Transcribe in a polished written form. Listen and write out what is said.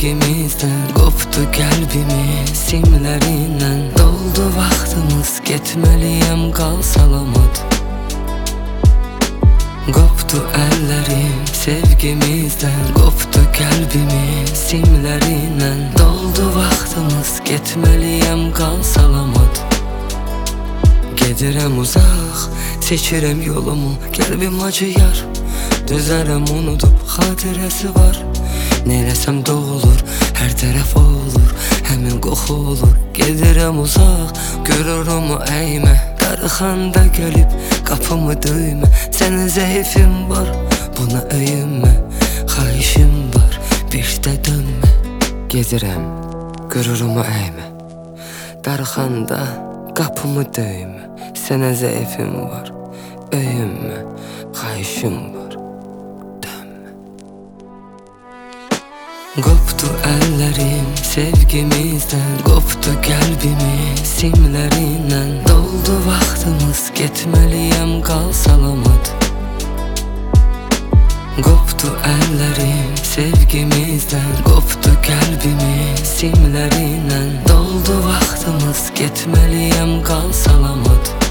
sevgimizden koptu qəlbimiz simlərindən. Doldu vaxtımız, getməliyəm, qal salamat. Koptu əllərim sevgimizdən, koptu qəlbimiz simlərindən. Doldu vaxtımız, getməliyəm, qal salamat. Gedirəm uzaq, seçirəm yolumu, qəlbim acıyar. Düzərəm unudub, xatirəsi var. Neyləsəm doğulur, hər tərəf olur, həmin qoxu olur. Gedirəm uzaq, qürurumu əymə, darıxanda gəlib qapımı döymə. Sənin zəifin var, buna öyünmə, xahişim var, bir də dönmə. Gedirəm, qürurumu əymə, darıxanda qapımı döymə. Sənə zəifim var, öyünmə, xahişim var, dönmə. Koptu əllərim sevgimizdən, koptu qəlbimiz simlərindən. Doldu vaxtımız, getməliyəm, qal salamat. Koptu əllərim sevgimizdən, koptu qəlbimiz simlərindən. Doldu vaxtımız, getməliyəm, qal salamat.